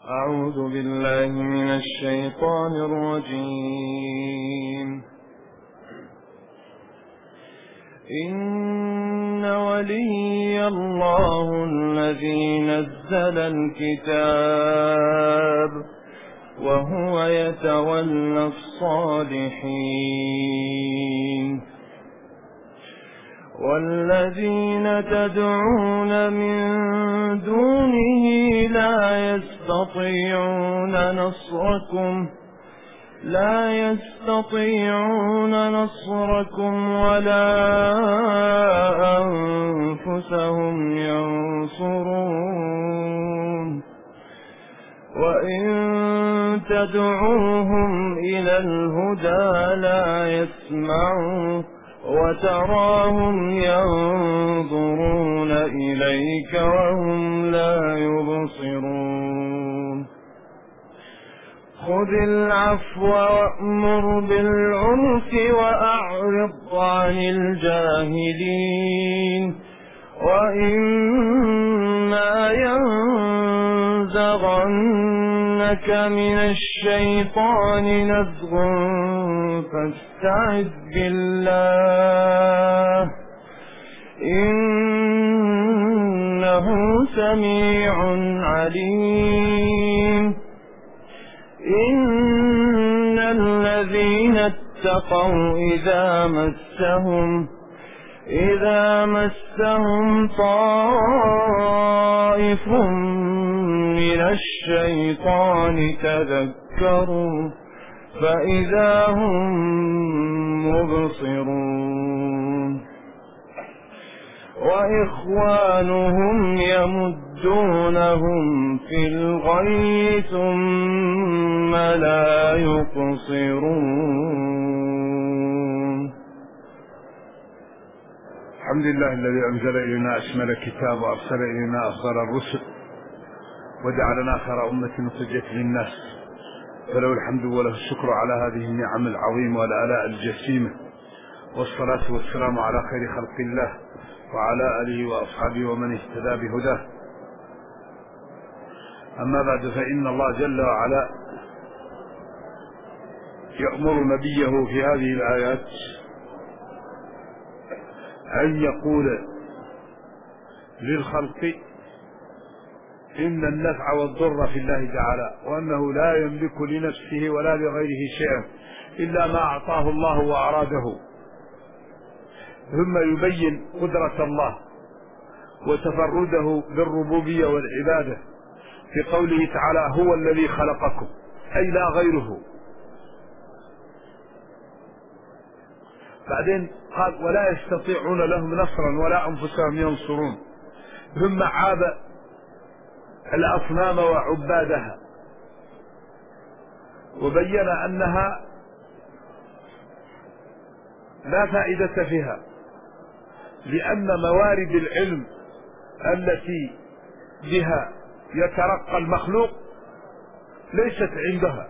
أعوذ بالله من الشيطان الرجيم. إن ولي الله الذي نزل الكتاب وهو يتولى الصالحين. والذين تدعون من دونه لا يستطيعون نصركم ولا أنفسهم ينصرون. وإن تدعوهم إلى الهدى لا يسمعون وتراهم ينظرون إليك وهم لا يبصرون. خذ العفو وأمر بالعرف وأعرض عن الجاهلين. وإما ينزغنك من الشيطان نزغ فاستعذ بالله إنه سميع عليم. إن الذين اتقوا إذا مسهم طائف من الشيطان تذكروا فإذا هم مبصرون. وإخوانهم يمدونهم في الغي ثم لا يقصرون. الحمد لله الذي أنزل إلينا أشمل الكتاب وأرسل إلينا أفضل الرسل وجعلنا خير أمة أخرجت للناس، فله الحمد وله الشكر على هذه النعم العظيمة والآلاء الجسيمة، والصلاة والسلام على خير خلق الله وعلى آله وأصحابه ومن اهتدى بهداه. أما بعد، فإن الله جل وعلا يأمر نبيه في هذه الآيات أن يقول للخلق إن النفع والضر في الله تعالى، وأنه لا يملك لنفسه ولا لغيره شيئا إلا ما أعطاه الله وأراده. ثم يبين قدرة الله وتفرده بالربوبية والعبادة في قوله تعالى: هو الذي خلقكم، أي لا غيره. بعدين قال: ولا يستطيعون لهم نصرا ولا أنفسهم ينصرون. ثم عاب الأصنام وعبادها وبين أنها لا فائدة فيها، لأن موارد العلم التي بها يترقى المخلوق ليست عندها،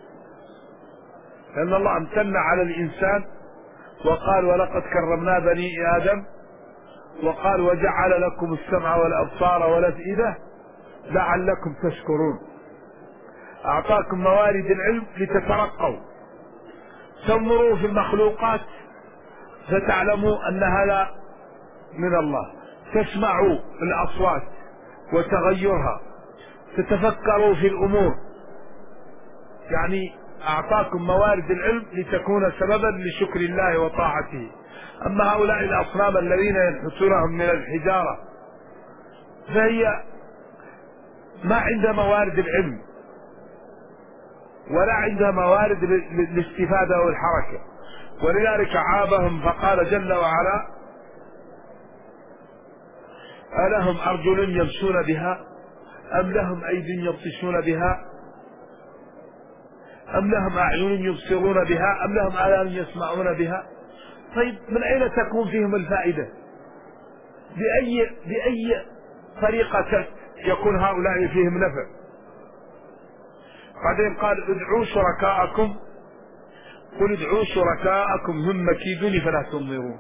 لأن الله امتن على الإنسان وقال: ولقد كرمنا بني آدم، وقال: وجعل لكم السمع والأبصار والأفئدة لعلكم تشكرون. أعطاكم موارد العلم لتترقوا، تنظروا في المخلوقات فتعلموا أنها لا من الله، تسمعوا الأصوات وتغيرها، تتفكروا في الأمور. يعني أعطاكم موارد العلم لتكون سببا لشكر الله وطاعته. أما هؤلاء الأصنام الذين ينحتونهم من الحجارة فهي ما عندها موارد العلم ولا عندها موارد الاستفادة والحركة، ولذلك عابهم فقال جل وعلا: ألهم أرجل يمشون بها أم لهم أيد يبطشون بها أم لهم أعين يبصرون بها أم لهم آذان يسمعون بها؟ طيب من أين تكون فيهم الفائدة؟ بأي طريقة يكون هؤلاء فيهم نفع؟ بعدين قال: ادعوا شركاءكم، قل ادعوا شركاءكم ثم كيدوني فلا تنظرون.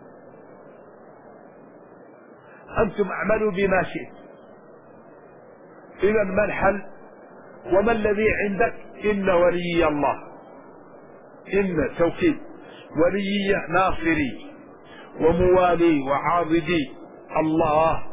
أنتم اعملوا بما شئت. إذا ما الحل؟ وما الذي عندك؟ إن ولي الله، إن توكيد، ولي ناصري وموالي وعاضدي الله،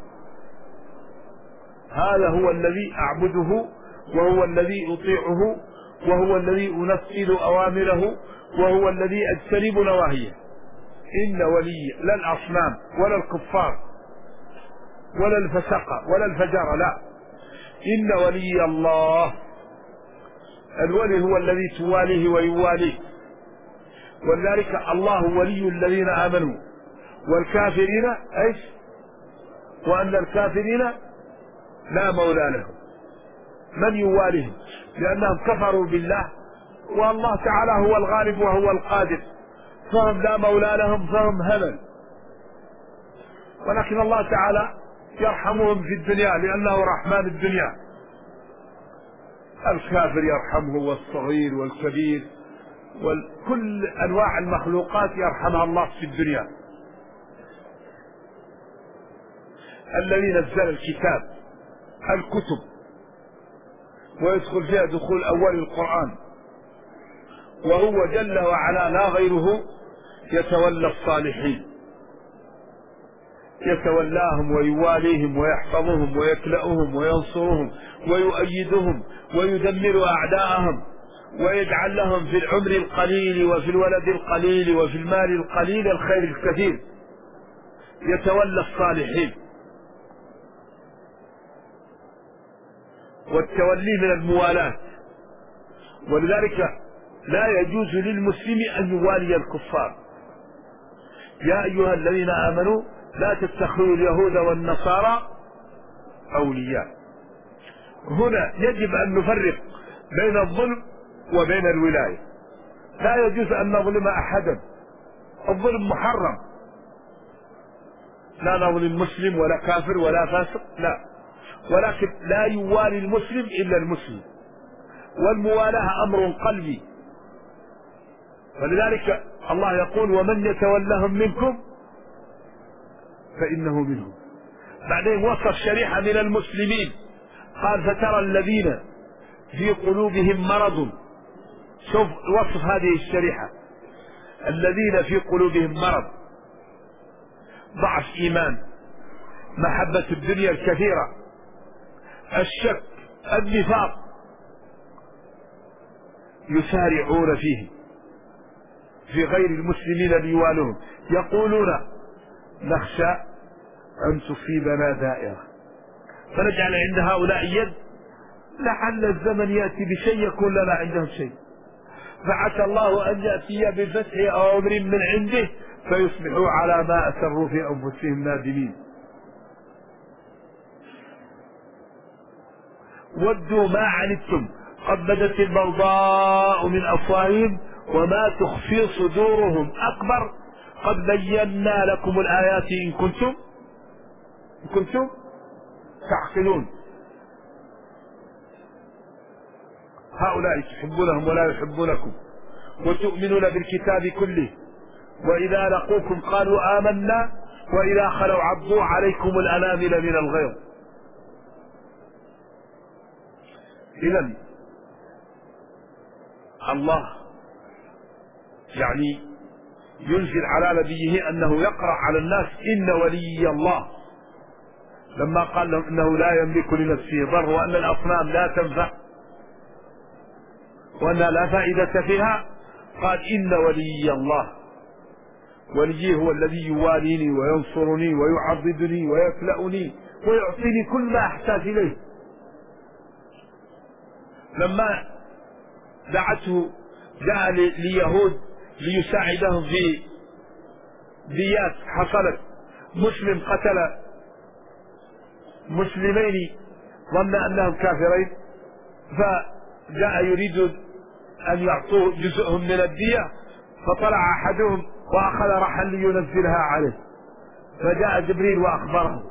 هذا هو الذي أعبده، وهو الذي أطيعه، وهو الذي أنفذ أوامره، وهو الذي أجتنب نواهيه. إن ولي، لا الأصنام ولا الكفار ولا الفسقة ولا الفجر، لا، إن ولي الله. الولي هو الذي تواليه ويواليه، ولذلك الله ولي الذين آمنوا والكافرين ايش؟ وأن الكافرين لا مولى لهم. من يواليهم؟ لأنهم كفروا بالله، والله تعالى هو الغالب وهو القادر، فهم لا مولى لهم، فهم هبل. ولكن الله تعالى يرحمهم في الدنيا لأنه رحمن الدنيا. الكافر يرحمه، والصغير والكبير وكل أنواع المخلوقات يرحمها الله في الدنيا. الذي نزل الكتاب، الكتب، ويدخل فيها دخول أول القرآن، وهو جل وعلا لا غيره يتولى الصالحين، يتولاهم ويواليهم ويحفظهم ويكلأهم وينصرهم ويؤيدهم ويدمر أعداءهم، ويجعل لهم في العمر القليل وفي الولد القليل وفي المال القليل الخير الكثير. يتولى الصالحين، والتولي من الموالاة، ولذلك لا يجوز للمسلم أن يوالي الكفار. يا أيها الذين آمنوا لا تتخذوا اليهود والنصارى أولياء. هنا يجب أن نفرق بين الظلم وبين الولاية. لا يجوز أن نظلم أحدا، الظلم محرم، لا نظلم مسلم ولا كافر ولا فاسق، لا، ولكن لا يوالي المسلم إلا المسلم، والموالاة أمر قلبي. ولذلك الله يقول ومن يتولهم منكم فإنه منهم. بعدين وصف شريحة من المسلمين، قال فترى الذين في قلوبهم مرض. شوف وصف هذه الشريحة، الذين في قلوبهم مرض، ضعف إيمان، محبة الدنيا الكثيرة، الشك، النفاق، يسارعون فيه في غير المسلمين ليوالوهم، يقولون نخشى أن تصيبنا دائرة فنجعل عند هؤلاء يد لعل الزمن يأتي بشيء يكون لنا عندهم شيء، فعسى الله أن يأتي بفتح أو أمر من عنده فيصبحوا على ما أسروا في أنفسهم نادمين. ودوا ما عنتم قد بدت البغضاء من أفواههم وما تخفي صدورهم أكبر قد بينا لكم الآيات إن كنتم تعقلون. هؤلاء تحبونهم ولا يحبونكم، وتؤمنون بالكتاب كله، وإذا لقوكم قالوا آمنا وإذا خلوا عضوا عليكم الأنامل من الغيظ. إذن الله يعني ينزل على نبيه أنه يقرأ على الناس إن ولي الله، لما قال لهم إنه لا يملك لنفسه ضر، وأن الأصنام لا تنفع وأنها لا فائدة فيها، قال إن ولي الله، ولي هو الذي يواليني وينصرني ويعضدني ويكلأني ويعطيني كل ما أحتاج إليه. لما دعته جاء ليهود ليساعدهم في ديات حصلت، مسلم قتل مسلمين ظن أنهم كافرين، فجاء يريد أن يعطوه جزءهم من الدية، فطلع أحدهم وأخذ رحا لينزلها عليه، فجاء جبريل وأخبره.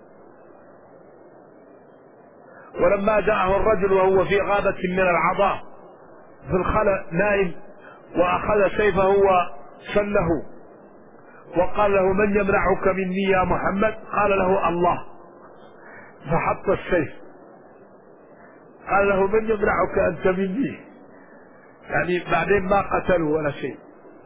ولما جاءه الرجل وهو في غابة من العضاء في الخلاء نائم، وأخذ سيفه وسله وقال له من يمنعك مني يا محمد؟ قال له الله، فحط السيف قال له من يمنعك أنت مني؟ يعني بعدين ما قتلوا ولا شيء.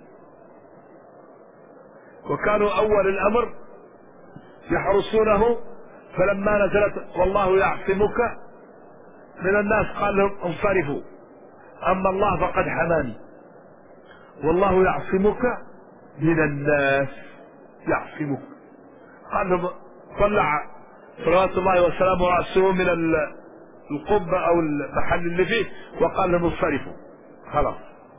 وكانوا أول الأمر يحرسونه، فلما نزلت والله يعصمك من الناس قال لهم انصرفوا، أما الله فقد حماني، والله يعصمك من الناس، يعصمك. قال لهم طلع صلوات الله وسلامه رأسه من القبة أو المحل اللي فيه وقال لهم انصرفوا، خلاص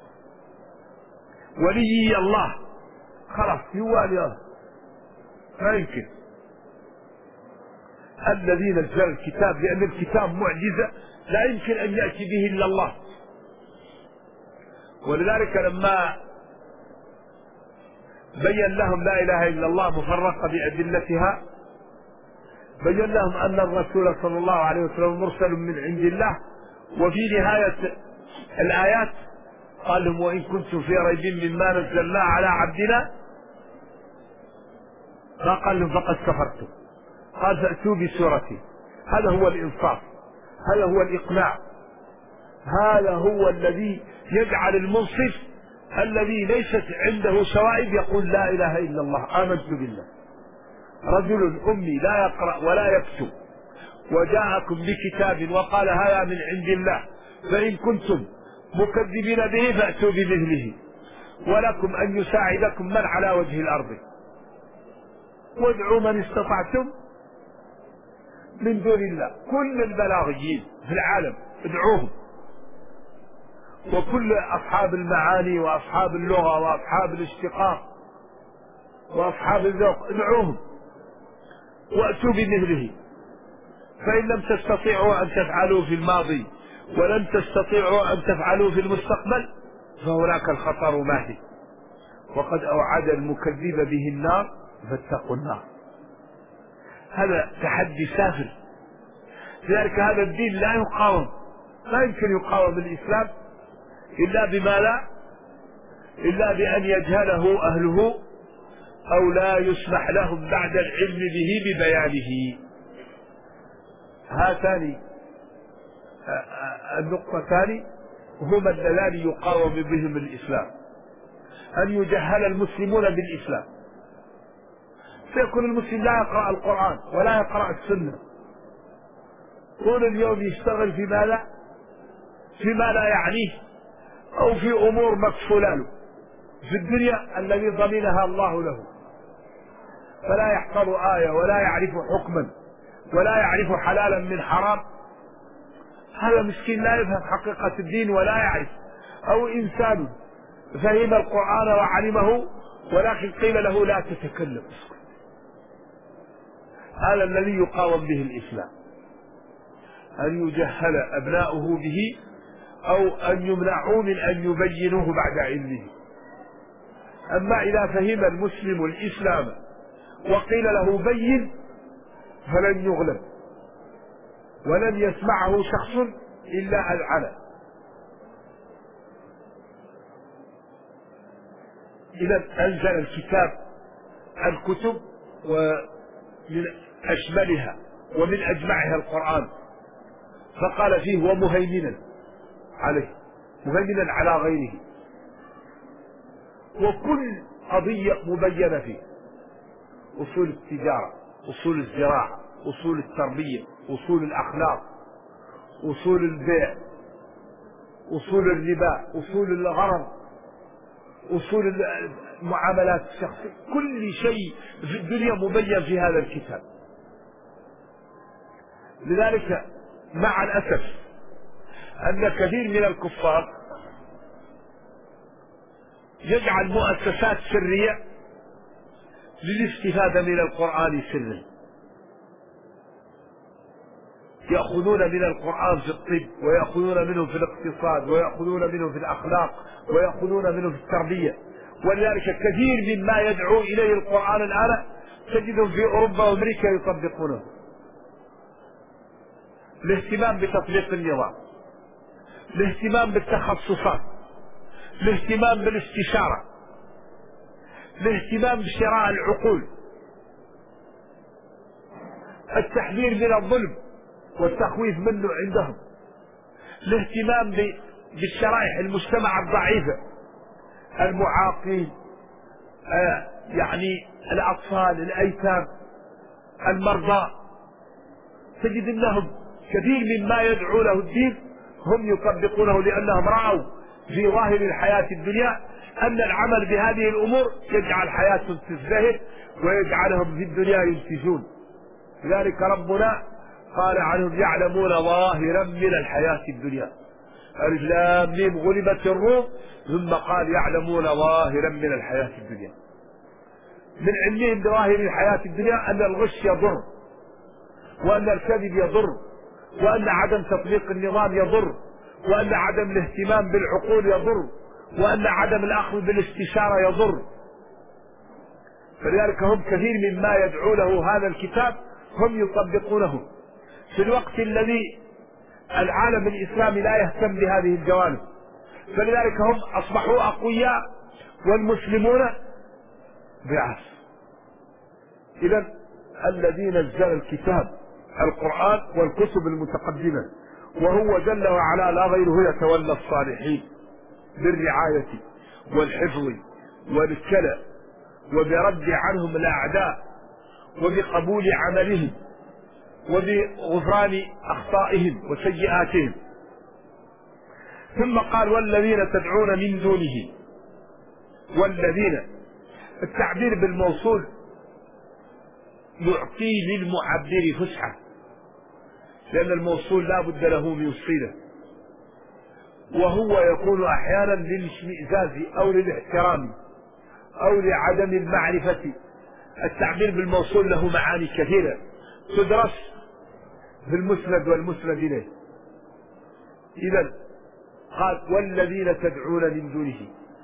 ولي الله خلاص يوالي، ما يمكن. الذي نزل الكتاب، لأن الكتاب معجزة لا يمكن أن يأتي به إلا الله. ولذلك لما بين لهم لا إله إلا الله مفرقة بأدلتها، بين لهم أن الرسول صلى الله عليه وسلم مرسل من عند الله. وفي نهاية الآيات قال لهم وإن كنتم في ريب مما نزلنا على عبدنا، ما قال لهم فقد كفرتم، قال فأتوا بسورة. هذا هو الإنصاف، هذا هو الإقناع، هذا هو الذي يجعل المنصف الذي ليست عنده شوائب يقول لا إله إلا الله آمنت بالله. رجل أمي لا يقرأ ولا يكتب وجاءكم بكتاب وقال هذا من عند الله، فإن كنتم مكذبين به فأتوا بمثله ولكم أن يساعدكم من على وجه الأرض وادعوا من استطعتم من دون الله. كل البلاغيين في العالم ادعوهم، وكل أصحاب المعاني وأصحاب اللغة وأصحاب الاشتقاق وأصحاب الذوق ادعوهم وأتوا بمثله. فإن لم تستطيعوا أن تفعلوا في الماضي ولن تستطيعوا أن تفعلوا في المستقبل فهناك الخطر ماهي، وقد أوعد المكذب به النار فاتقوا النار. هذا تحدي سافر. لذلك هذا الدين لا يقاوم، لا يمكن يقاوم الإسلام إلا بما لا، إلا بأن يجهله أهله أو لا يسمح لهم بعد العلم به ببيانه. هاتان النقطتان هما اللذان يقاوم بهم الإسلام، أن يجهل المسلمون بالإسلام، فيكون المسلم لا يقرأ القرآن ولا يقرأ السنة، طول اليوم يشتغل فيما لا يعنيه أو في أمور مكفولة له في الدنيا الذي ضمنها الله له، فلا يحفظ آية ولا يعرف حكما ولا يعرف حلالا من حرام. هذا مسكين لا يفهم حقيقة الدين ولا يعرف. أو إنسان فهم القرآن وعلمه ولكن قيل له لا تتكلم، هذا الذي يقاوم به الإسلام، أن يجهل أبناؤه به أو أن يمنعوا من أن يبينوه بعد علمه. أما إذا فهم المسلم الإسلام وقيل له بين فلن يغلب ولن يسمعه شخص إلا أذعنه. إذا أنزل الكتاب الكتب ومن أشملها ومن أجمعها القرآن، فقال فيه ومهيمنا عليه، مهيمنا على غيره، وكل قضية مبينة فيه: أصول التجارة، أصول الزراعة، أصول التربية، أصول الأخلاق، أصول البيع، أصول الربا، أصول الغرض، أصول المعاملات الشخصية، كل شيء في الدنيا مبين في هذا الكتاب. لذلك مع الأسف أن كثير من الكفار يجعل مؤسسات سرية للاستفادة من القرآن سرا، يأخذون من القرآن في الطب، ويأخذون منه في الاقتصاد، ويأخذون منه في الأخلاق، ويأخذون منه في التربية. ولذلك كثير مما يدعو إليه القرآن الآن تجدهم في أوروبا وأمريكا يطبقونه. الاهتمام بتطبيق النظام، الاهتمام بالتخصصات، الاهتمام بالاستشارة، الاهتمام بشراء العقول، التحذير من الظلم والتخويف منه عندهم، الاهتمام بالشرائح المجتمع الضعيفة، المعاقين، يعني الأطفال، الأيتام، المرضى. تجد أنهم كثير مما يدعو له الدين هم يطبقونه، لأنهم رأوا في ظاهر الحياة الدنيا أن العمل بهذه الأمور يجعل حياتهم تزدهر ويجعلهم في الدنيا ينتجون. لذلك ربنا قال عنهم يعلمون ظاهرا من الحياة الدنيا. ألف لام ميم غلبت الروم، ثم قال يعلمون ظاهرا من الحياة الدنيا. من علمهم بظاهر الحياة الدنيا أن الغش يضر، وأن الكذب يضر، وأن عدم تطبيق النظام يضر، وأن عدم الاهتمام بالعقول يضر، وأن عدم الأخذ بالاستشارة يضر. فلذلك هم كثير مما يدعو له هذا الكتاب هم يطبقونه في الوقت الذي العالم الإسلامي لا يهتم بهذه الجوانب. فلذلك هم أصبحوا أقوياء والمسلمون ضعاف. إذن الذي نزل الكتاب القرآن والكتب المتقدمة وهو جل وعلا لا غيره يتولى الصالحين بالرعاية والحفظ والكلى وبرد عنهم الأعداء وبقبول عملهم وبغفران أخطائهم وسيئاتهم. ثم قال والذين تدعون من دونه. والذين، التعبير بالموصول يعطي للمعبر فسحة، لأن الموصول لا بد له من صلة، وهو يكون أحيانا للاشمئزاز أو للاحترام أو لعدم المعرفة. التعبير بالموصول له معاني كثيرة تدرس في المسند والمسند إليه. إذن قال والذين تدعون من دونه،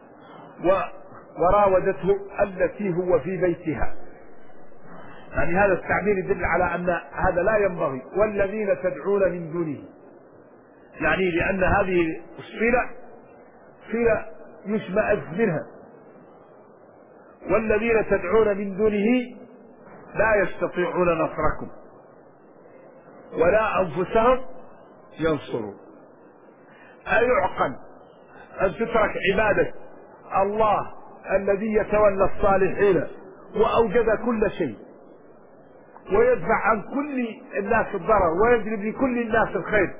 وراودته التي هو في بيتها. يعني هذا التعبير يدل على أن هذا لا ينبغي. والذين تدعون من دونه، يعني لأن هذه الصلة صلة يشمئز منها. والذين تدعون من دونه لا يستطيعون نصركم ولا أنفسهم ينصرون. أيعقل أن تترك عبادة الله الذي يتولى الصالحين وأوجد كل شيء ويدفع عن كل الناس الضرر ويجلب لكل الناس الخير،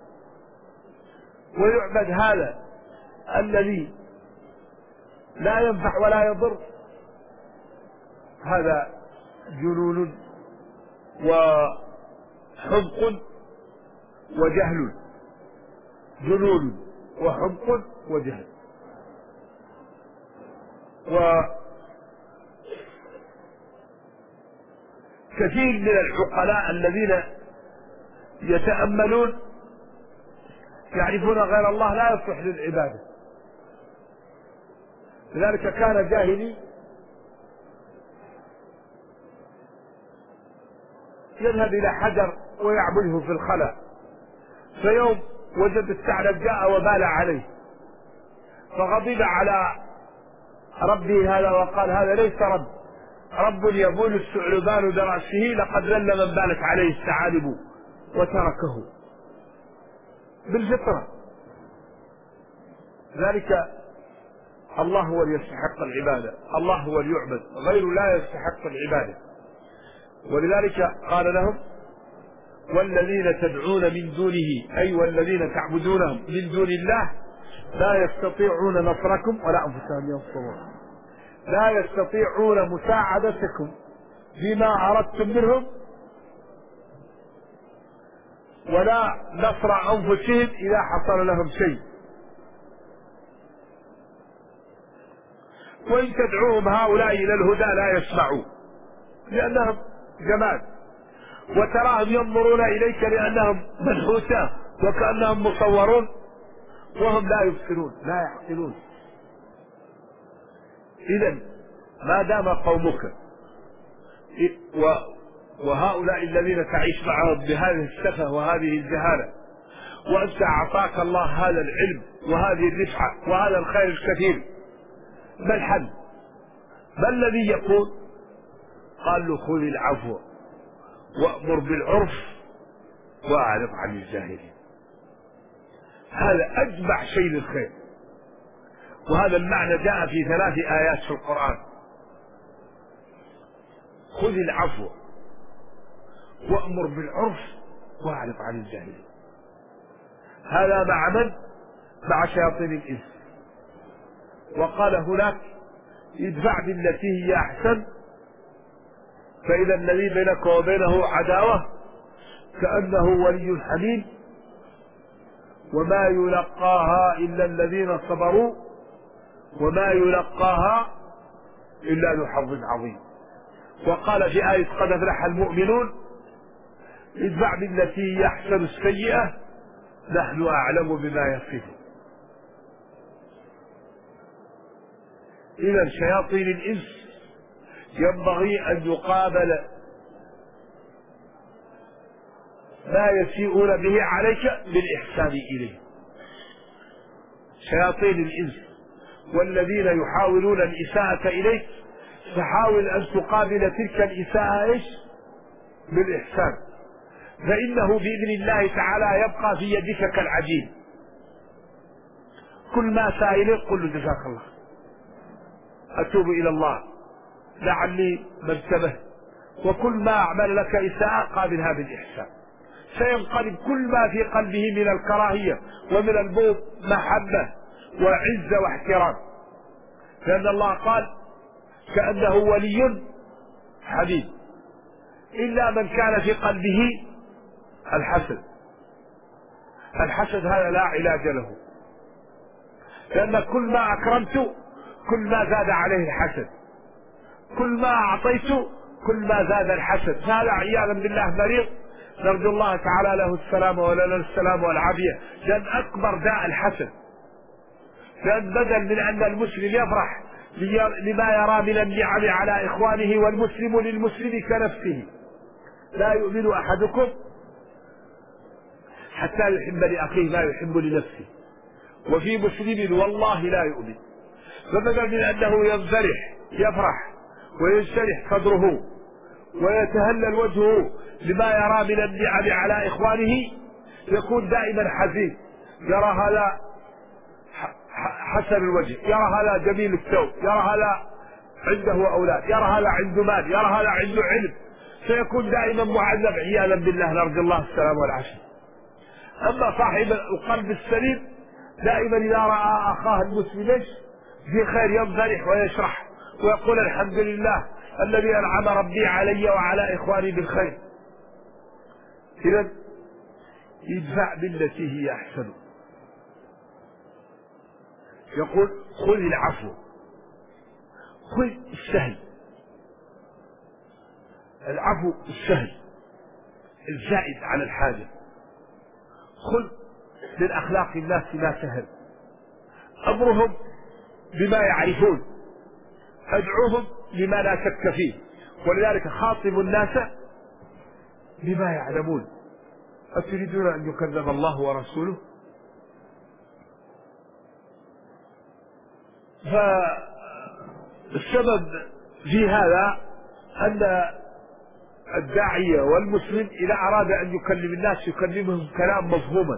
ويعبد هذا الذي لا ينفع ولا يضر؟ هذا جنون وحمق وجهل. جنون وحمق وجهل. وكثير من العقلاء الذين يتأملون يعرفون غير الله لا يصلح للعبادة. لذلك كان جاهلي يذهب إلى حجر ويعبده في الخلاء، فيوم وجد الثعلب جاء وبال عليه فغضب على ربه هذا وقال هذا ليس رب يبول الثعلبان برأسه، لقد ذل من بالت عليه الثعالب وتركه بالفطرة. ذلك الله هو اللي يستحق العبادة، الله هو اللي يعبد، غيره لا يستحق العبادة. ولذلك قال لهم والذين تدعون من دونه، أي والذين تعبدونهم من دون الله لا يستطيعون نصركم ولا أنفسهم ينصرون. لا يستطيعون مساعدتكم بما أردتم منهم ولا نصر أنفسهم إذا حصل لهم شيء. وإن تدعوهم هؤلاء إلى الهدى لا يسمعون لأنهم جماد، وتراهم ينظرون إليك لأنهم منحوسة وكأنهم مصورون وهم لا يبصرون لا يعقلون. إذن ما دام قومك وهؤلاء الذين تعيش معهم بهذه السفة وهذه الجهالة، وأنت أعطاك الله هذا العلم وهذه الرفعة وهذا الخير الكثير، ما الحل؟ ما الذي يقول؟ قال له خذ العفو وأمر بالعرف وأعرض عن الجاهلين. هذا أجمع شيء للخير. وهذا المعنى جاء في 3 آيات في القرآن: خذ العفو وأمر بالعرف واعرض عن الجاهلين. هذا مع من؟ مع شياطين الإنس. وقال هناك: ادفع بالتي هي أحسن فإذا الذي بينك وبينه عداوة كأنه ولي حميم وما يلقاها إلا الذين صبروا وما يلقاها إلا ذو حظ عظيم. وقال في آية قد أفلح المؤمنون: ادفع بالتي هي أحسن السيئة نحن أعلم بما يصفون. إذا شياطين الإنس ينبغي أن يقابل ما يسيئون به عليك بالإحسان إليه. شياطين الإنس والذين يحاولون الإساءة إليك فحاول أن تقابل تلك الإساءة إيش؟ بالإحسان، فإنه بإذن الله تعالى يبقى في يدك كالعجين. كل ما سائل قل له جزاك الله، أتوب إلى الله، لعلي ما انتبه. وكل ما أعمل لك إساءة قابلها بالإحسان، سينقلب كل ما في قلبه من الكراهية ومن البغض محبة وعزة واحترام، لأن الله قال: كأنه ولي حميد، إلا من كان في قلبه الحسد. الحسد هذا لا علاج له، لأن كل ما أكرمت كل ما زاد عليه الحسد، كل ما أعطيت كل ما زاد الحسد. هذا عياذا بالله مريض، نرجو الله تعالى له السلام ولنا السلام والعافية، لأن أكبر داء الحسد. لأن بدل من أن المسلم يفرح لما يرى من النعم على إخوانه والمسلم للمسلم كنفسه، لا يؤمن أحدكم حتى يحب لأخيه ما يحب لنفسه، وفي مسلم والله لا يؤمن. فبدل من أنه ينفرح يفرح وينشرح صدره ويتهلل وجهه لما يرى من النعم على إخوانه، يكون دائما حزين، يرى هذا حسن الوجه، يرى هذا جميل الثوب، يرى هذا عنده أولاد، يرى هذا عنده مال، يرى هذا عنده علم، سيكون دائما معذب عياذا بالله، نرجو الله السلام والعافية. أما صاحب القلب السليم دائما إذا رأى أخاه المسلم في خير ينفرح ويشرح ويقول: الحمد لله الذي أنعم ربي علي وعلى إخواني بالخير. إذن ادفع بالتي هي أحسن. يقول: خذ العفو، خذ السهل. العفو السهل الزائد عن الحاجة. خذ من أخلاق الناس ما سهل، أمرهم بما يعرفون، أدعوهم لما لا شك فيه، ولذلك خاطب الناس بما يعلمون. أتريدون أن يكذب الله ورسوله؟ فالسبب في هذا أن الداعية والمسلم إذا أراد أن يكلم الناس يكلمهم كلام مفهوما،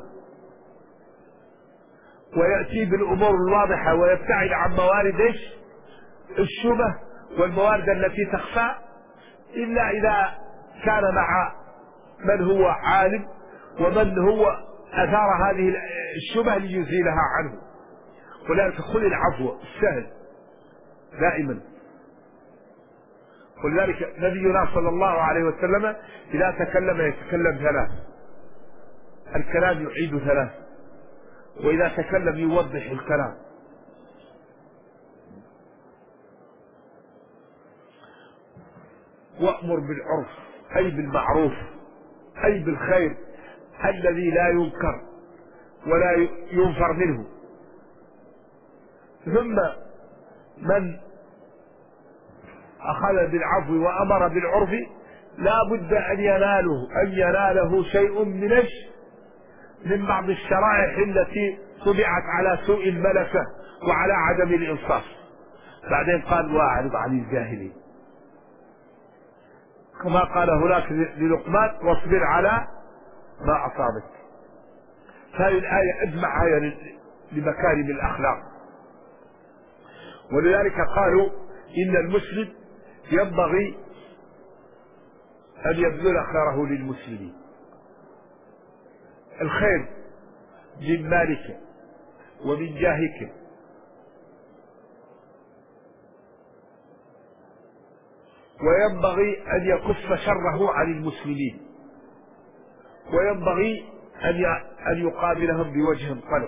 ويأتي بالأمور الواضحة ويبتعد عن موارد الشبه والموارد التي تخفى، إلا إذا كان مع من هو عالم ومن هو أثار هذه الشبه ليزيلها عنه. ولذلك خذ العفو السهل دائما. ولذلك نبينا صلى الله عليه وسلم إذا تكلم يتكلم 3، الكلام يعيد 3، وإذا تكلم يوضح الكلام. وأمر بالعرف أي بالمعروف أي بالخير الذي لا ينكر ولا ينفر منه. ثم من أخذ بالعفو وأمر بالعرف لا بد أن يناله شيء من بعض الشرائح التي طبعت على سوء الملكة وعلى عدم الإنصاف. بعدين قال: واعرض عن الجاهلين، كما قال هناك للقمان: واصبر على ما أصابك. هذه الآية أجمع آية لمكارم الأخلاق. ولذلك قالوا إن المسلم ينبغي أن يبذل خيره للمسلمين، الخير من مالك ومن جاهك، وينبغي أن يكف شره عن المسلمين، وينبغي أن يقابلهم بوجه طلق.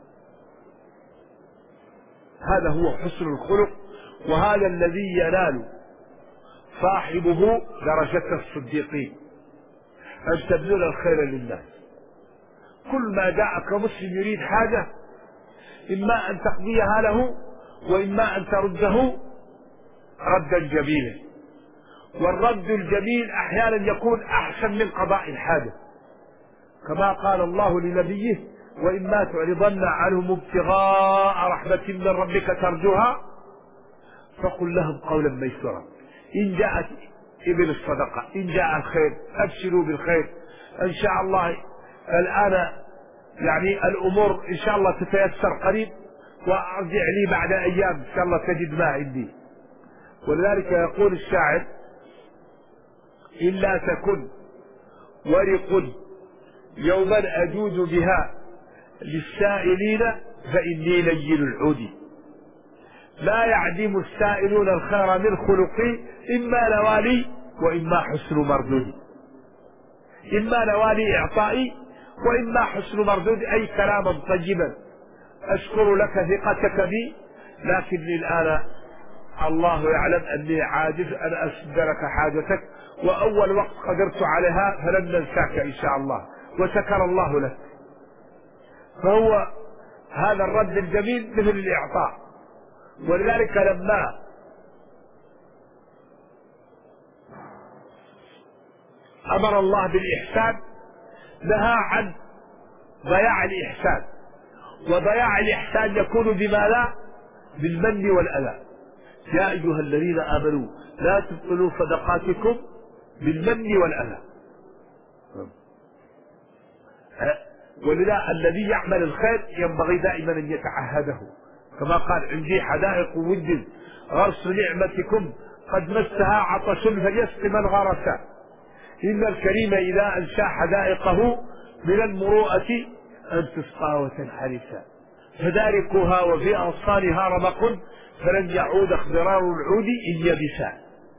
هذا هو حسن الخلق، وهذا الذي ينال صاحبه درجة الصديقين، أن تبذل الخير لله. كل ما جاءك مسلم يريد حاجة إما أن تقضيها له وإما أن ترده ردا جميلا، والرد الجميل أحيانا يكون أحسن من قضاء الحاجة، كما قال الله لنبيه: وإما تعرضن عنهم ابتغاء رحمة من ربك ترجوها فقل لهم قولا ميسورا. إن جاءت ابن الصدقة، إن جاء الخير أبشروا بالخير، إن شاء الله الآن يعني الأمور إن شاء الله تتيسر قريب، وأرجع لي بعد أيام إن شاء الله تجد ما عندي. ولذلك يقول الشاعر: إلا تكن ورق يوما أجود بها للسائلين فإني لين العود. لا يعدم السائلون الخير من خلقي، إما نوالي وإما حسن مردودي. إما نوالي إعطائي وإما حسن مردودي، أي كلاما طيبا أشكر لك ثقتك بي، لكني الآن الله يعلم أني عاجز أن أسد لك حاجتك، وأول وقت قدرت عليها فلن ننساك إن شاء الله، وشكر الله لك. فهو هذا الرد الجميل مثل الإعطاء. ولذلك لما أمر الله بالإحسان نهى عن ضياع الإحسان، وضياع الإحسان يكون بما لا بالمن والأذى. يا أيها الذين آمنوا لا تبطلوا صدقاتكم بالمن والأذى. ولذا الذي يعمل الخير ينبغي دائما أن يتعهده، كما قال: عندي حدائق ود غرس نعمتكم قد مسها عطش فليسق من غرسا. إن الكريم إذا أنشأ حدائقه من المروءة أن تسقى وتنحرسا، فداركها وفي أغصانها رمق فلن يعود اخضرار العود إن يبسا.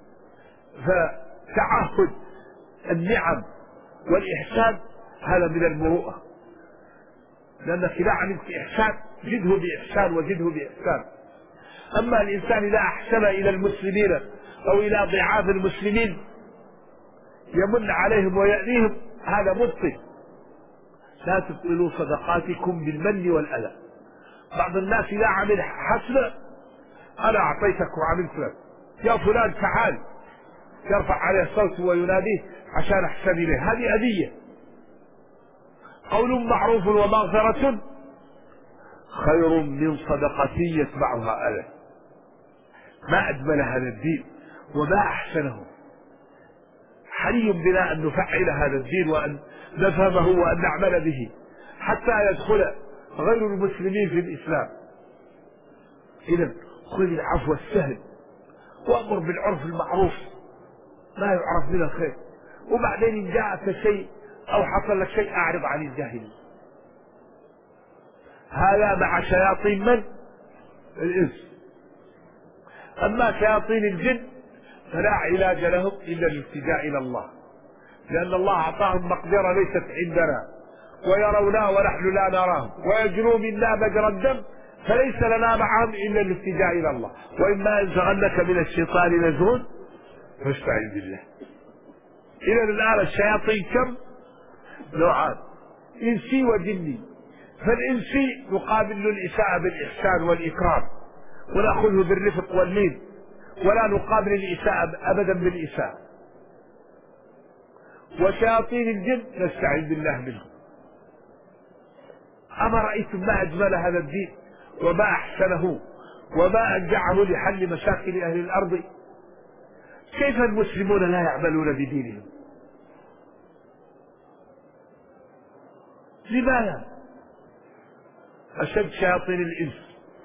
فتعهد النعم والإحسان هذا من المروءة، لأنك إذا عملت إحسان زده بإحسان وزده بإحسان. أما الإنسان إذا أحسن إلى المسلمين أو إلى ضعاف المسلمين يمن عليهم ويأذيهم، هذا مبطل. لا تبطلوا صدقاتكم بالمن والأذى. بعض الناس إذا عمل حسنة: أنا أعطيتك وعملت لك، يا فلان تعال، يرفع عليه صوت ويناديه عشان أحسن إليه، هذه أذية. قول معروف ومغفرة خير من صدقة يتبعها أذى. ما أجمل هذا الدين وما أحسنه. حري بنا أن نفعل هذا الدين وأن نفهمه وأن نعمل به حتى يدخل غير المسلمين في الإسلام. إذا خذ العفو السهل وأمر بالعرف المعروف ما يعرف من الخير، وبعدين إن جاءك شيء أو حصل لك شيء أعرض عن الجاهلين. هذا مع شياطين من؟ الإنس. أما شياطين الجن فلا علاج لهم إلا الالتجاء إلى الله، لأن الله أعطاهم مقدرة ليست عندنا، ويرونا ونحن لا نراهم، ويجروا منا مجرى الدم، فليس لنا معهم إلا الالتجاء إلى الله. وإما ينزغنك من الشيطان نزغ فاستعذ بالله. إذا الآن الشياطين كم نوعان: إنسي وجني. فالإنسي نقابل الإساءة بالإحسان والإكرام ونأخذه بالرفق واللين، ولا نقابل الإساءة أبدا بالإساءة. وشياطين الجن نستعيذ بالله منهم. أما رأيتم ما أجمل هذا الدين وما أحسنه وما أنجعه لحل مشاكل أهل الأرض؟ كيف المسلمون لا يعملون بدينهم؟ لماذا؟ أشد شياطين الإنس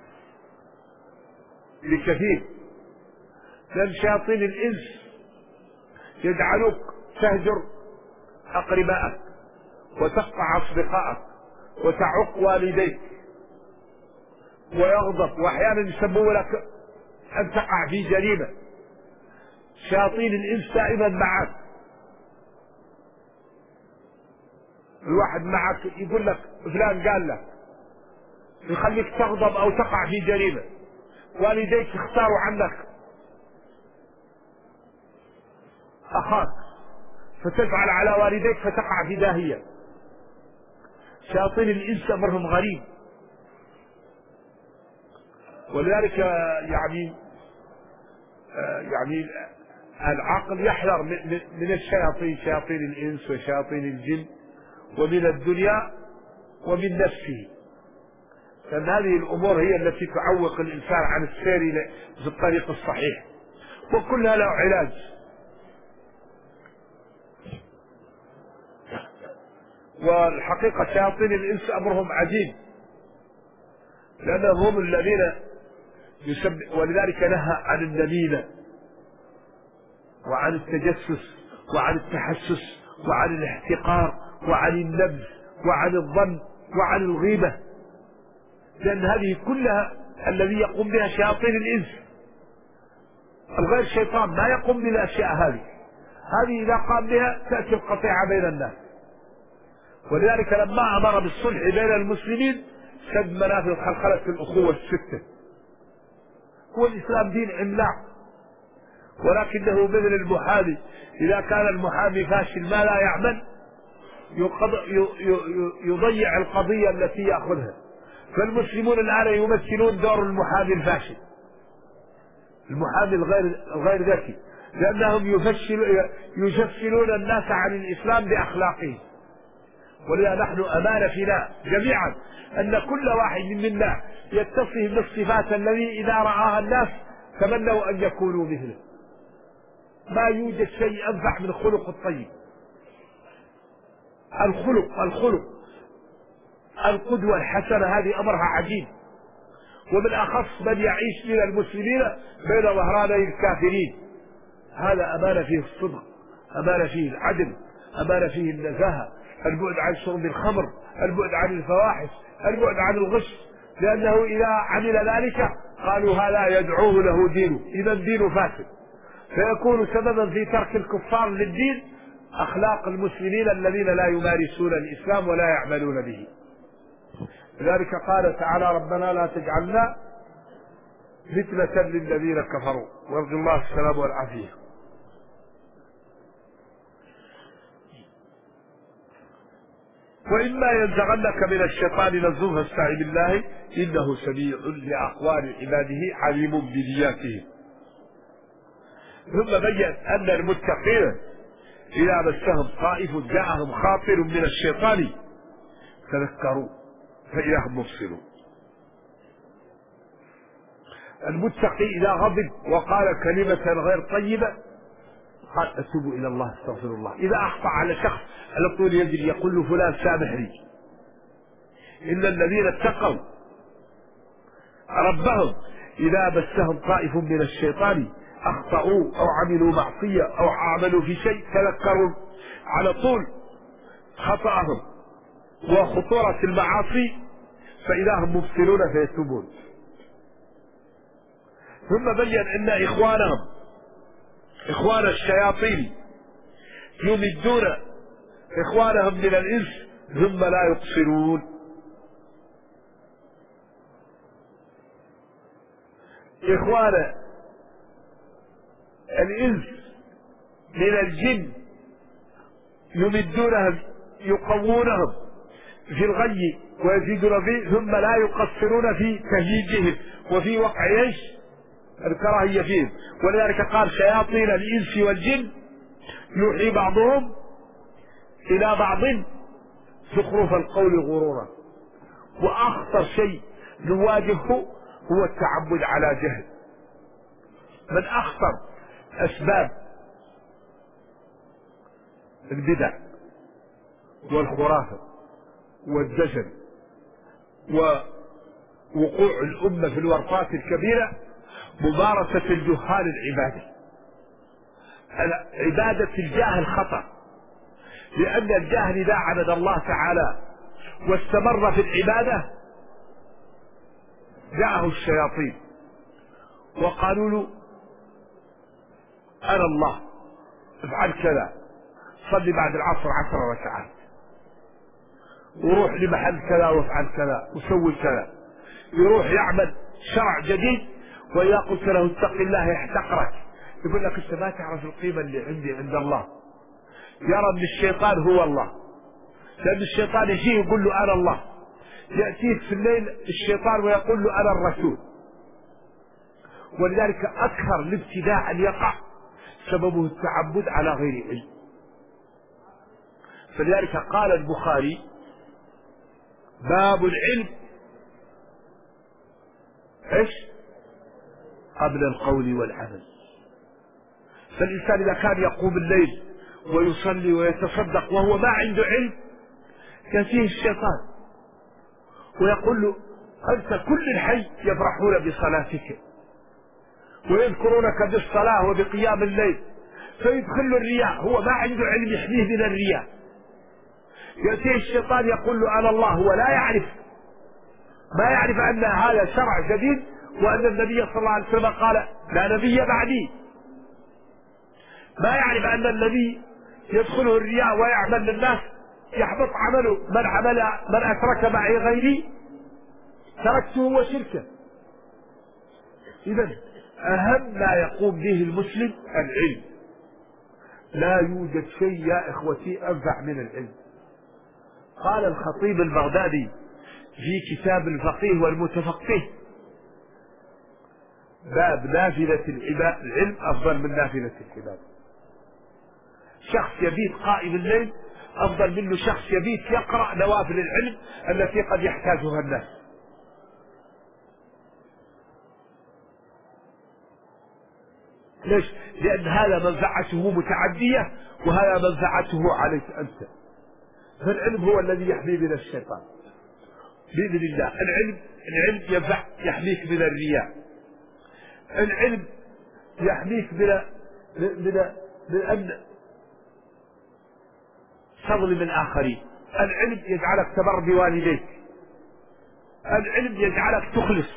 بكثير، لأن شياطين الإنس يجعلوك تهجر أقربائك وتقطع أصدقائك وتعق والديك، ويغضب، وأحيانا يسبب لك أن تقع في جريمة. شياطين الإنس دائما معك، الواحد معك يقول لك فلان قال لك، يخليك تغضب أو تقع في جريمة. والديك يختاروا عنك أخاك فتفعل على والديك فتقع في داهية. شياطين الإنس أمرهم غريب، ولذلك يعني العقل يحذر من الشياطين، شياطين الإنس وشياطين الجن، ومن الدنيا ومن نفسه، لأن هذه الأمور هي التي تعوق الإنسان عن السير في الطريق الصحيح، وكلها له علاج. والحقيقة شياطين الإنس أمرهم عجيب، لأنهم هم الذين ولذلك نهى عن النميمة وعن التجسس وعن التحسس وعن الاحتقار وعن النبذ وعن الظن وعن الغيبة، لأن هذه كلها الذي يقوم بها شياطين الإنس. الغير شيطان ما يقوم بالأشياء هذه إذا قام بها تأتي القطيعة بين الناس. ولذلك لما أمر بالصلح بين المسلمين سد منافذ خلخلة الأخوة الستة. هو الإسلام دين عملاق، ولكنه مثل المحامي، إذا كان المحامي فاشل ما لا يعمل يضيع القضية التي يأخذها. فالمسلمون الآن يمثلون دور المحامي الفاشل، المحامي الغير ذكي، لأنهم يشفلون الناس عن الإسلام بأخلاقهم. ولذا نحن أمانة فينا جميعا أن كل واحد منا يتصف بالصفات الذي إذا رآها الناس تمنوا أن يكونوا مثله. ما يوجد شيء أنفع من خلق الطيب. الخلق القدوة الحسنة هذه أمرها عجيب، وبالأخص من يعيش من المسلمين بين ظهراني الكافرين. هذا أمانة فيه الصدق، أمانة فيه العدل، أمانة فيه النزاهة، البعد عن شرب الخمر، البعد عن الفواحش، البعد عن الغش، لأنه إذا عمل ذلك قالوا هذا يدعوه له دينه، إذا الدين فاسد، فيكون سببا في ترك الكفار للدين أخلاق المسلمين الذين لا يمارسون الإسلام ولا يعملون به. لذلك قال تعالى ربنا لا تجعلنا فتنة للذين كفروا، وارجو الله السلام والعافية. وإما ينزغنك من الشيطان نزغ فاستعذ بالله إنه سميع لأقوال عباده عليم بنياتهم. ثم بين أن المتقين إذا مسهم طائف جاءهم خاطر من الشيطان تذكروا فإذا هم مبصرون. المتقي إذا غضب وقال كلمة غير طيبة قال أتوب إلى الله استغفر الله. إذا أخطأ على شخص على طول يجري يقول له فلان سامحني. إن الذين اتقوا ربهم إذا مسهم طائف من الشيطان أخطأوا أو عملوا معصية أو عملوا في شيء تذكروا على طول خطأهم وخطورة المعاصي فإذا هم مبصرون فيتوبون. ثم بين أن إخوان الشياطين يمدون إخوانهم من الإنس ثم لا يقصرون. إخوان الإنس من الجن يمدونهم يقوونهم في الغي ويزيدون فيه ثم لا يقصرون في تهييجهم وفي وقع ايش الكراهية فيهم. ولذلك قال شياطين الإنس والجن يوحي بعضهم إلى بعض زخرف القول غرورا. وأخطر شيء نواجهه هو التعبد على جهل. من أخطر أسباب البدع والخرافة والدجل وقوع الأمة في الورطات الكبيرة ممارسة الجهال العبادة. عبادة الجاهل خطأ، لأن الجاهل إذا عبد الله تعالى واستمر في العبادة جاءه الشياطين وقالوا له أنا الله، افعل كذا، صلي بعد العصر 10 ركعات، وروح لمحل كذا وافعل كذا وسوي كذا. يروح يعمل شرع جديد وإذا قلت له اتق الله يحتقرك، يقول لك انت ما تعرف القيمة اللي عندي عند الله. يرى ان الشيطان هو الله، لأن الشيطان يجي يقول له أنا الله، يأتيك في الليل الشيطان ويقول له أنا الرسول. ولذلك أكثر الابتداع أن يقع سببه التعبد على غير علم. فلذلك قال البخاري باب العلم ايش قبل القول والعمل. فالإنسان إذا كان يقوم الليل ويصلي ويتصدق وهو ما عنده علم يأتيه الشيطان ويقول له أنت كل الحي يفرحون بصلاتك ويذكرونك بالصلاة وبقيام الليل، فيدخل له الرياء، هو ما عنده علم يحميه من الرياء. يأتيه الشيطان يقول له أنا الله، هو لا يعرف، ما يعرف أن هذا شرع جديد وأن النبي صلى الله عليه وسلم قال لا نبي بعدي. ما يعرف أن النبي يدخله الرياء ويعمل للناس يحبط عمله. من أشرك معي غيري تركته وشركه. إذن أهم ما يقوم به المسلم العلم. لا يوجد شيء يا إخوتي أنفع من العلم. قال الخطيب البغدادي في كتاب الفقيه والمتفقه باب نافلة العلم أفضل من نافلة العبادة. شخص يبيت قائم الليل أفضل منه شخص يبيت يقرأ نوافل العلم التي قد يحتاجها الناس. ليش؟ لأن هذا منفعته متعدية وهذا منفعته عليك أنت. فالعلم هو الذي يحمي من الشيطان بإذن الله. العلم ينفع يحميك من الرياء. العلم يحميك من أن تظلم الآخرين. العلم يجعلك تبر بوالديك. العلم يجعلك تخلص.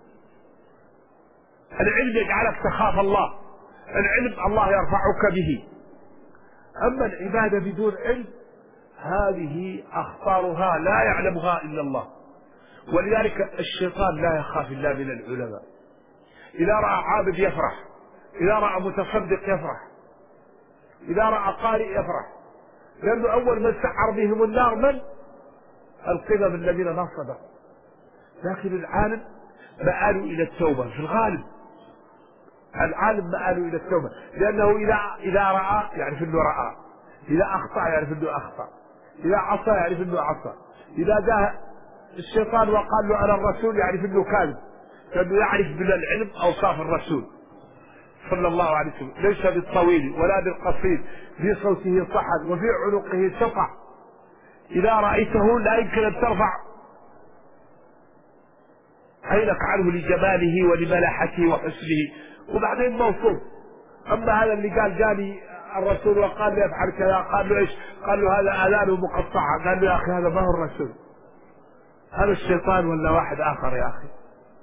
العلم يجعلك تخاف الله. العلم الله يرفعك به. أما العبادة بدون علم هذه أخطارها لا يعلمها إلا الله. ولذلك الشيطان لا يخاف إلا من العلماء. إذا رأى عابد يفرح، إذا رأى متصدق يفرح، إذا رأى قارئ يفرح، لأنه أول من سعر بهم النار من؟ القمم الذين ما صدقوا. لكن العالم مآل إلى التوبة في الغالب. العالم مآل إلى التوبة، لأنه إذا رأى يعرف أنه رأى، إذا أخطأ يعرف أنه أخطأ، إذا عصى يعرف أنه عصى، إذا جاء الشيطان وقال له أنا الرسول يعرف أنه كاذب، لأنه يعرف من العلم أوصاف الرسول صلى الله عليه وسلم. ليس بالطويل ولا بالقصير، في صوته صحن وفي عنقه شفع، إذا رأيته لا يمكن أن ترفع عينك عنه لجماله ولملاحته وحسنه، وبعدين موصوف. أما هذا اللي قال جاني الرسول وقال لي افعل كذا، قال له ايش؟ قال له هذا آذانه مقطعة. قال له يا أخي هذا ما هو الرسول، هذا الشيطان ولا واحد آخر يا أخي.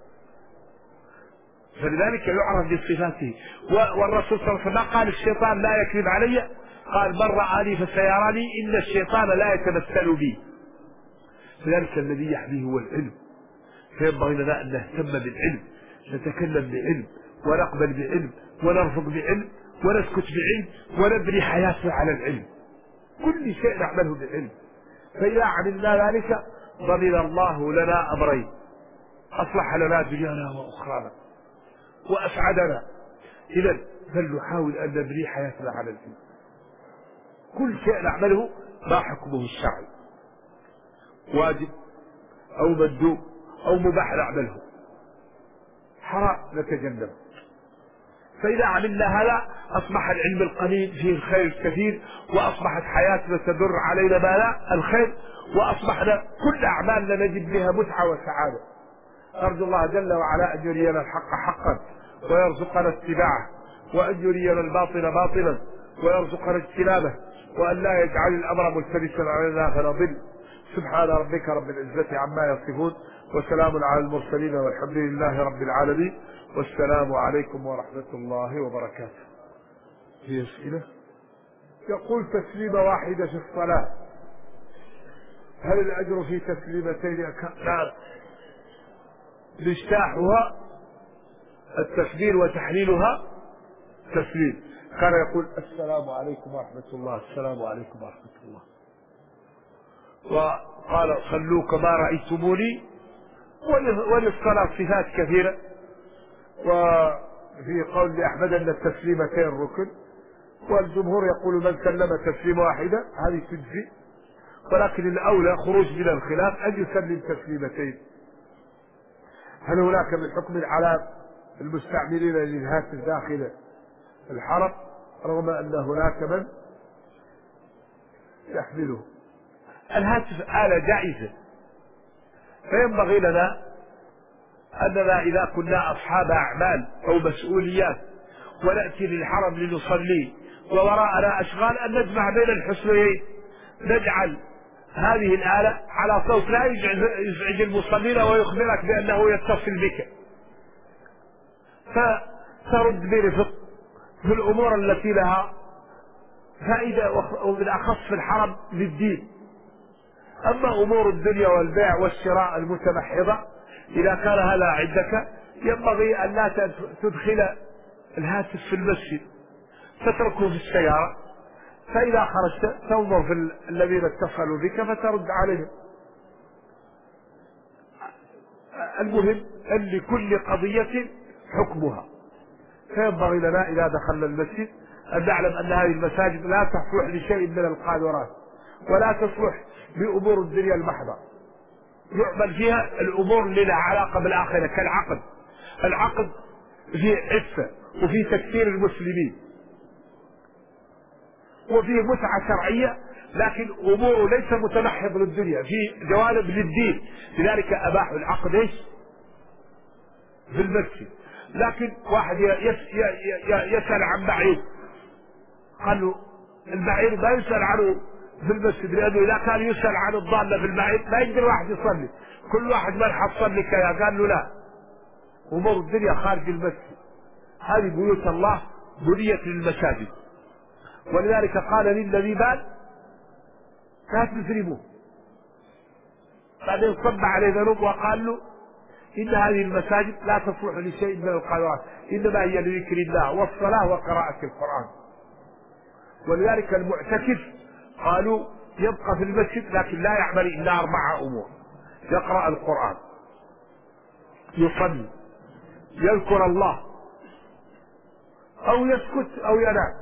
فلذلك يعرف بصفاته. والرسول صلى الله عليه وسلم قال الشيطان لا يكذب علي، قال من رآني فسيراني إن الشيطان لا يتمثل بي. لذلك الذي يحميه هو العلم. فينبغي لنا أن نهتم بالعلم، نتكلم بعلم ونقبل بعلم ونرفض بعلم ونسكت بعلم ونبني حياتنا على العلم. كل شيء نعمله بالعلم. فإذا عملنا ذلك ضمن الله لنا أمرين: أصلح لنا دنيانا وأخرانا وأسعدنا. إذن فلنحاول أن نبني حياتنا على العلم. كل شيء نعمله ما حكمه الشرعي، واجب أو مندوب أو مباح نعمله، حرام نتجنب. فإذا عملنا هذا أصبح العلم القليل فيه الخير الكثير، وأصبحت حياتنا تدر علينا ما لا الخير، وأصبحنا كل أعمالنا نجد بها متعة وسعادة. أرجو الله جل وعلا أن يرينا الحق حقا ويرزقنا اتباعه، وأن يرينا الباطل باطلا ويرزقنا اجتنابه، وأن لا يجعل الأمر ملتبسا علينا فنضل. سبحان ربك رب العزة عما يصفون، وسلام على المرسلين، والحمد لله رب العالمين، والسلام عليكم ورحمة الله وبركاته. في أسئلة؟ يقول تسليمة واحدة في الصلاة، هل الأجر في تسليمتين؟ نعم، مفتاحها التكبير وتحليلها تسليم. كان يقول السلام عليكم ورحمة الله، السلام عليكم ورحمة الله، وقال صلوا كما رأيتموني. وللصلاة صفات كثيرة، وفي قول لأحمد أن التسليمتين ركن، والجمهور يقول من سلم تسليمة واحدة هذه تجزي، ولكن الأولى خروج من الخلاف أن يسلم تسليمتين. هل هناك من حكم على المستعملين للهاتف داخل الحرم رغم أن هناك من يحمله؟ الهاتف آلة جائزة، فينبغي لنا أننا إذا كنا أصحاب أعمال أو مسؤوليات ونأتي للحرم لنصلي ووراءنا أشغال أن نجمع بين الحسنيين، نجعل هذه الآلة على صوت لا يزعج المصلين ويخبرك بأنه يتصل بك، فترد برفق في الأمور التي لها فائدة، وبالأخص في الحرم للدين. أما أمور الدنيا والبيع والشراء المتمحضة إذا كان هذا عندك ينبغي أن لا تدخل الهاتف في المسجد، تتركه في السيارة، فإذا خرجت تنظر في الذين اتصلوا بك فترد عليهم. المهم أن لكل قضية حكمها، فينبغي لنا إذا دخلنا المسجد أن نعلم أن هذه المساجد لا تصلح لشيء من القاذورات، ولا تصلح بأمور الدنيا المحضة، يعمل فيها الأمور اللي لها علاقة بالآخرة كالعقد. العقد فيه عفة وفيه تكثير المسلمين وفيه متعة شرعية، لكن أموره ليس متمحض للدنيا، في جوانب للدين، لذلك أباحوا العقد في المسجد. لكن واحد يسأل عن بعير، قالوا البعير ما يسأل عنه في المسجد، لأنه إذا كان يسأل عن الضالة في البعير ما يقدر واحد يصلي، كل واحد من حصل لك يا، قال له لا، أمور الدنيا خارج المسجد، هذه بيوت الله بنيت للمساجد، ولذلك قال للذي بال لا تسربوه، بعدين صب عليه ذنوب وقال له إن هذه المساجد لا تصلح لشيء من القرارات، إنما هي لذكر الله والصلاة وقراءة القرآن. ولذلك المعتكف قالوا يبقى في المسجد لكن لا يعمل إلا 4 أمور: يقرأ القرآن، يصلي، يذكر الله، أو يسكت أو ينام.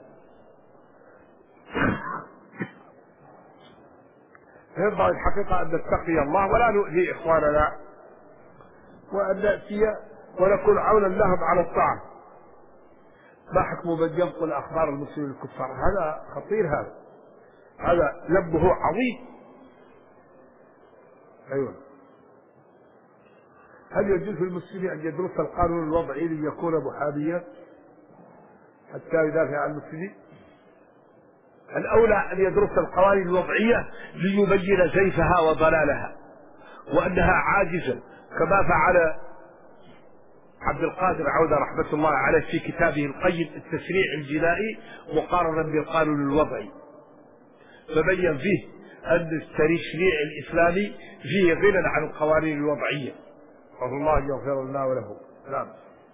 ينبغي الحقيقة أن نتقي الله ولا نؤذي إخواننا، وأن نأتي ونكون عونا لهم على الطاعة. ما حكم من ينقل أخبار المسلمين الكفار؟ هذا خطير، هذا ذنبه عظيم. أيوة. هل يجوز للمسلم أن يدرس القانون الوضعي ليكون محاميا حتى يدافع عن المسلمين؟ الأولى أن يدرس القوانين الوضعية ليبين زيفها وضلالها وأنها عاجزة، كما فعل عبد القادر عودة رحمة الله عليه في كتابه القيم التشريع الجنائي مقارنة بالقانون الوضعي، فبين فيه أن التشريع الإسلامي فيه غنى عن القوانين الوضعية، الله يغفر لنا وله. نعم.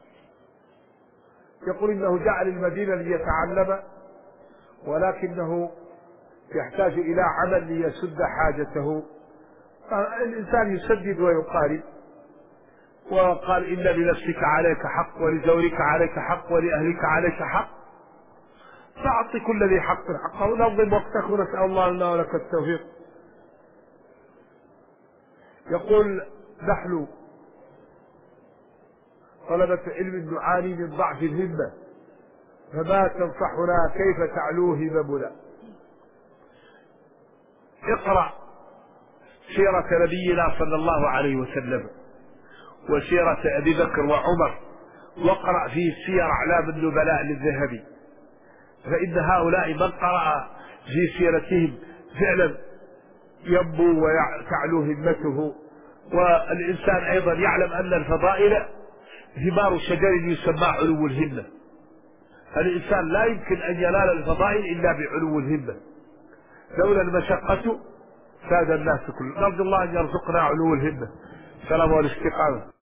يقول إنه جاء للمدينة ليتعلم، ولكنه يحتاج إلى عمل ليسد حاجته. الإنسان يسدد ويقارب، وقال إن لنفسك عليك حق ولزوجك عليك حق ولأهلك عليك حق، فأعطي كل ذي حق حقه. ونظم وقتك ونسأل الله لنا ولك التوفيق. يقول نحن طلبة علم نعاني من ضعف الهمة، فما تنصحنا كيف تعلو هممنا؟ اقرأ سيرة نبينا صلى الله عليه وسلم، وسيرة أبي بكر وعمر، واقرأ فيه سير أعلام النبلاء للذهبي، فإن هؤلاء من قرأ في سيرتهم فعلا ينبو وتعلو همته. والإنسان أيضا يعلم أن الفضائل ثمار شجر يسمى علو الهمة. الإنسان لا يمكن أن ينال الفضائل إلا بعلو الهمة، لولا المشقة ساد الناس كلهم. نرجو الله أن يرزقنا علو الهمة. سلام والاستقامة.